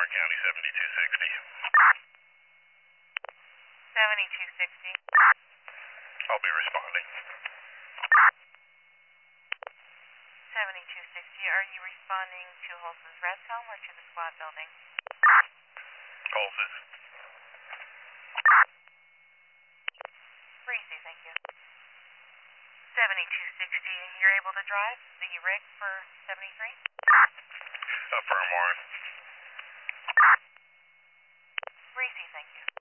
County 7260. 7260. I'll be responding. 7260, are you responding to Holz's rest home or to the squad building? Holz's. Breezy, thank you. 7260, you're able to drive? Are you rigged for 73? Affirm, Warren.